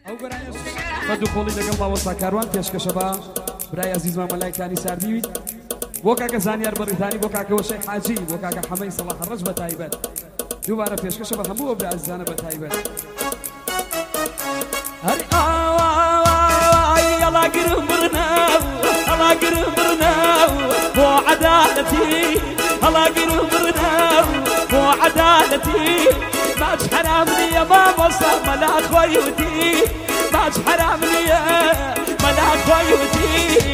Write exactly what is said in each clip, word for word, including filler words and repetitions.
ئەو گەرانش بە دوو قۆڵی لەگەڵ ماوەستا کاروان پێشکەشە بە برای عەزیزمان مەلایکانی ساردیویت بۆ کاکە زانیار بەڕیتانی بۆ کاکە وەشەی حاجی بۆ کاکە حەمەی سەڵاح ڕەش بە تایبەت دووبارە پێشکەشە بە هەموو برای عەزیزانە بە تایبەت هەری ئاوای ئەڵا گرم برناو ئەڵا گرم برناو بۆ عەدالەتی ئەڵا گرم برناو بۆ عەدالەتی ماچ حرام نییە مامۆستا مەلا خۆی وتی ماچ حرام نییە مەلا خۆی وتی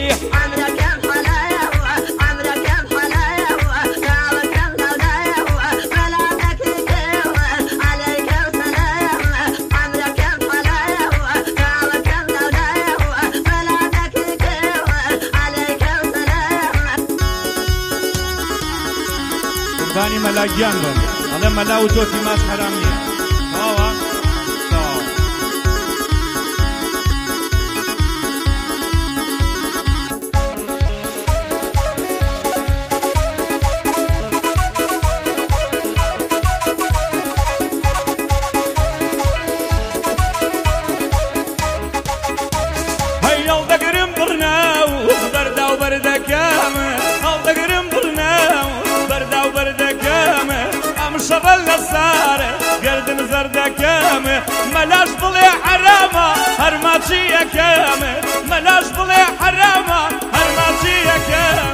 بانی مەلاگیان بن ئەڵێ مەلا و تۆتی ماچ حرام نییە ئاوا هەیڵ دەگرم بڕناو بەردا و بەردەکەمە هەڵ دەگرم بڕناو بەردا و بەردەکەمە ئەم شەڕە لەسارە گردن زەردەکەمە مەلاش بڵێ حرامە هەرماچی یەکەمە مەلاش بڵێ حرامە هەرماچی یەکەم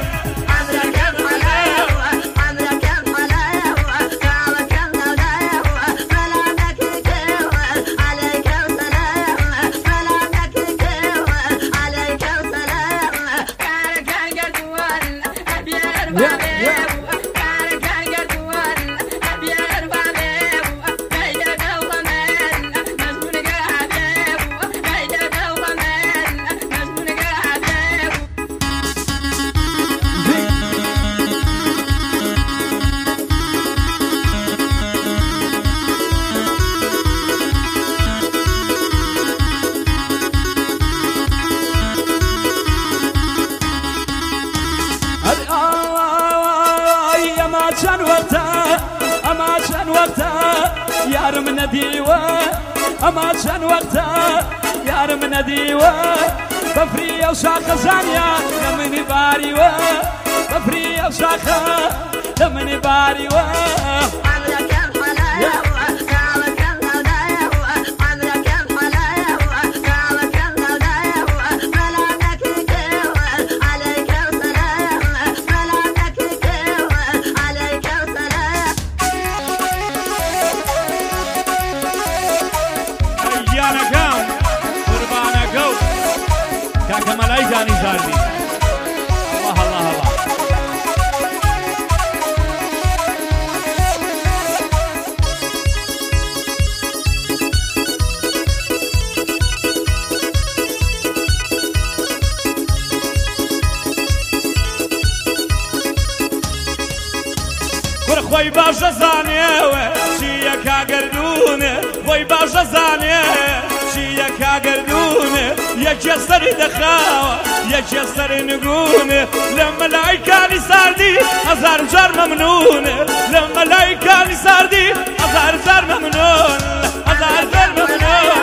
يارم نديوة أما شان وقتا يارم نديوة بفري وشاخة زانيا لمن باريوة بفري وشاخة لمن باريوة مەلایکانی زاردی الله الله الله ور خۆی باشە زانێوە چیە کاگەردونە خۆی باشە زانێ چیە کاگەردونە یەکێ سەری دەخاوە یەکێ سەری نگونە لە مەلایکانی ساردی هەزار جار مەمنونە لە مەلایکانی ساردی هەزار جار مەمنون هەزار جار مەمنون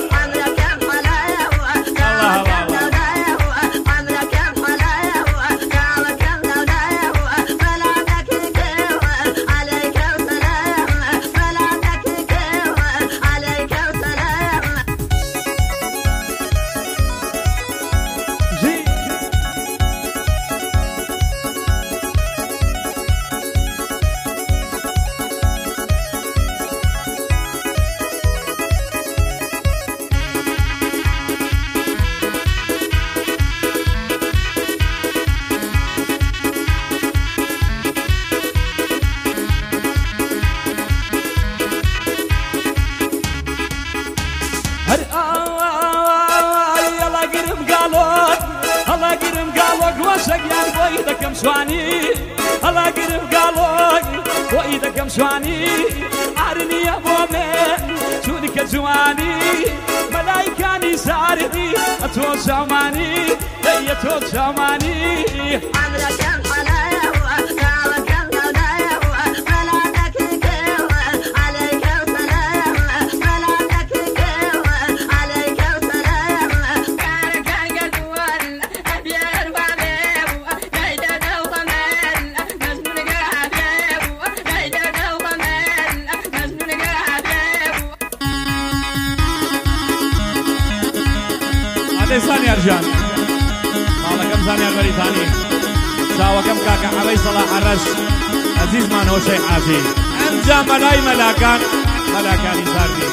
هلا قرب قالوك وإذا كم شواني عرني يا مؤمن شونك جواني ملايكاني ساردي أتوت شاماني هي توت شاماني عليك لي زانيار جان مالا كم زانيار بريطاني شاوة كم كاكا علي صلاح الرش عزيز ما هو شيء عزيز انجا ملاي ملاكان ملاكان يساردي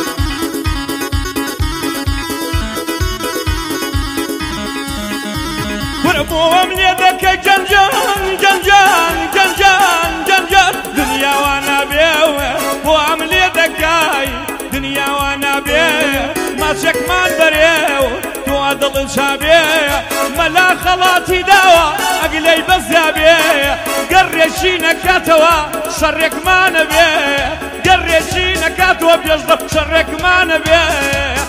قربوهم يدك جنجان جنجان جنجان جنجان دنيا وانا بيه وعمل يدك دنيا وانا بيه ما شك ما بريه توادل شابيه ملا خلاتي دوا اقلي بزابيه قرشينا كاتوا شرك ما نبيه قرشينا كاتوا بيجضب شرك ما نبيه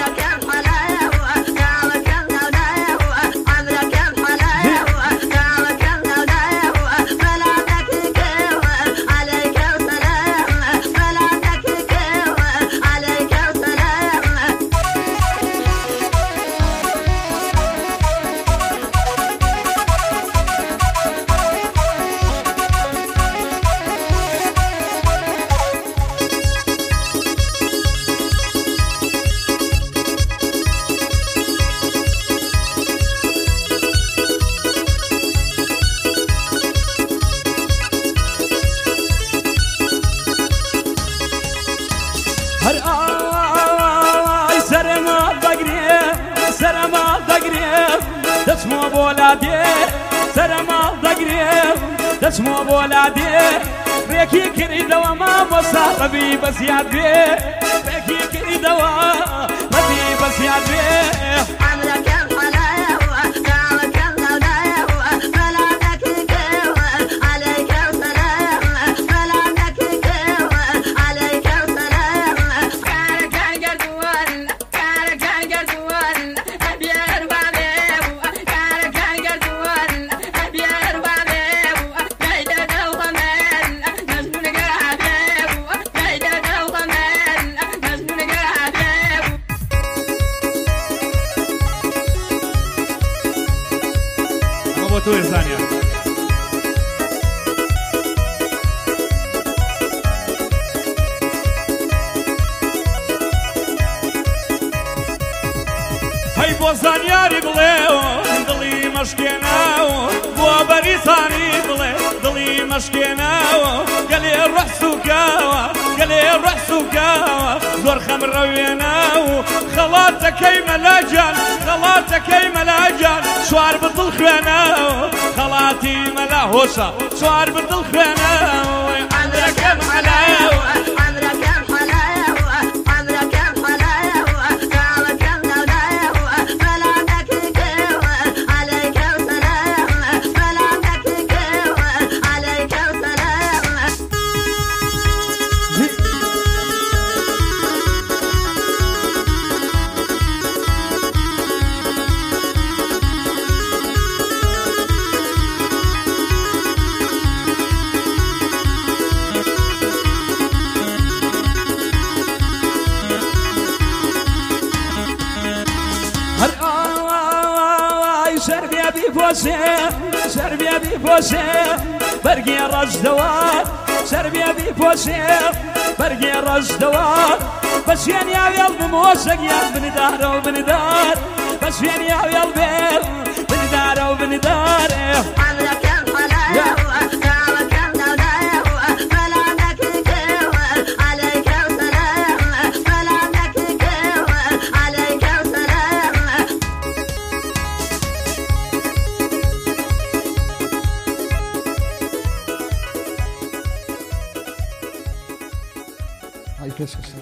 هر آی سرما دگریم سرما دگریم دسمو بولادی سرما دگریم دسمو بولادی بکی کری دوا ما بسا ربی بسیاد بی بکی کری دوا ربی بسیاد بی بطول ثانية هاي بو زانياري بليو دلي مشكيناو بو بريطاني بلي دلي مشكيناو قالي الروح سوكاوا قالي الروح سوكاوا زور خمر رويناو خلاتك اي ملاجان خلاتك اي ملاجان شوار بطل خواناو خلاتي ملا هوسا شوار بطل خواناو عمرك كم حلاوة عمرك كم حلاوة عمرك كم حلاوة قامك كم دولاوة فلعبك كوة عليك وسلامة فلعبك كوة عليك وسلامة سربيا بفوسين سربيا بفوسين برقي الرز دوار سربيا بفوسين برقي الرز دوار بس فين يا قلبي موسق يا بن دار وبن دار بس فين يا قلبي بن دار وبن دار عمرك كم حلاوة قامك كم دولاوة فلعبك كوة عليك وسلامة فلعبك كوة عليك وسلامة هاي كسكس